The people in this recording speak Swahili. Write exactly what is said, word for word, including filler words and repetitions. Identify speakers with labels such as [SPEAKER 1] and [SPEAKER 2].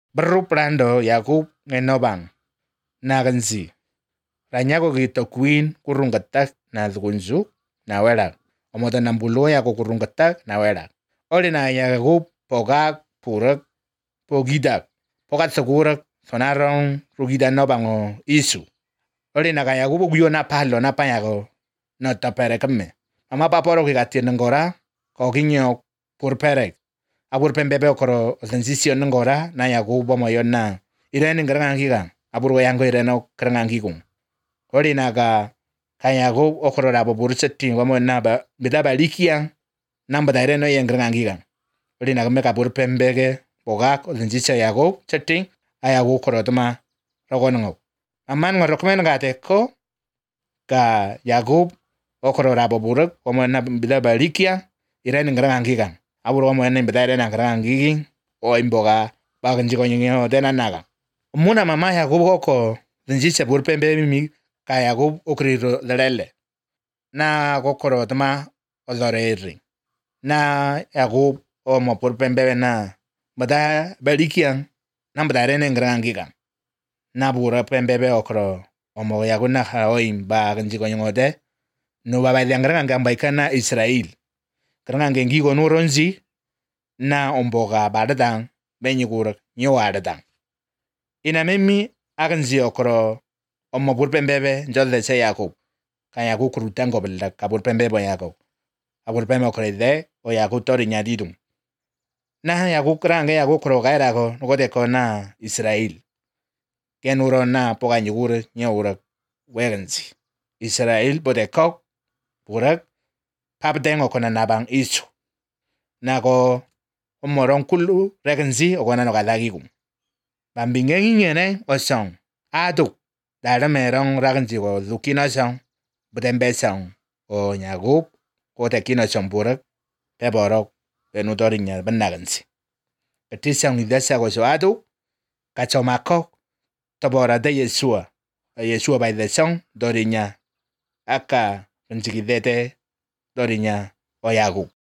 [SPEAKER 1] Beruprando Yakub ngenobang naganzi. Ranyago gito queen kurungatak na zgunzu na wera. Omoto nambulo ya kurungatak na wera. Oli na Yakub pogak purak pogidak. Pokat segurak sonarong rugida nobango isu. Oli na Yakub guyo na palo na panyago no tapere kemme. Mama paporo kigatir ngora koginyo purperek. Abur pembebe okoro sensisyon ngora na Yakub bomoyon na irene ngranga giga. Abur wayango ireno kranga gigung. Oli na ga Yakub okoro rabo bursetti wamo na ba bidaba likiang namba da ireno yengranga giga. Oli na meka bur pembege bogak sensisyon Yakub setting ayago okoro tuma rogonngo. Aman ngorokmen ngate ko ka Yakub okoro rabo buruk wamo na bidaba likiang irene ngranga giga. Aburo mo ene mbedare na ngranga gigi o imboga bagan jigo nyinyo dena naga. Muna mama Yakub oko zinjise burpembe mimi ka Yakub okriro lelele. Na kokoro tama ozoreri. Na Yakub o mo burpembe na bada balikian na mbedare ne ngranga giga. Na bura pembebe okro omo Yakub na haoim bagan jigo nyinyo de no baba ngranga ngamba ikana Israel. Karena ngengi gono ronzi na omboga badadang benyugur nyowadadang. Ina memi aganzi okoro omo burpembebe njolde se Yakub. Ka Yakub kurutango belda ka burpembebe Yakub. Aburpembe okrede o Yakub tori nyadidum. Na Yakub krange Yakub kro gaira go ngode ko na Israel. Kenuro na poga nyugur nyowura weganzi. Israel bode kok burak Papdengo kona nabang isu. Nago omorong kulu regenzi ogona no galagigum. Bambingengi ngene osong. Aduk. Dara merong regenzi go lukino song. Budembe song. O Yakub. Kote kino song burak. Peborok. Benudorinya benagenzi. Ketisang idesa go so aduk. Kachomakok. Tobora de Yesua. Yesua by the song. Dorinya. Aka. Benjigidete. Dorinya o Yakub.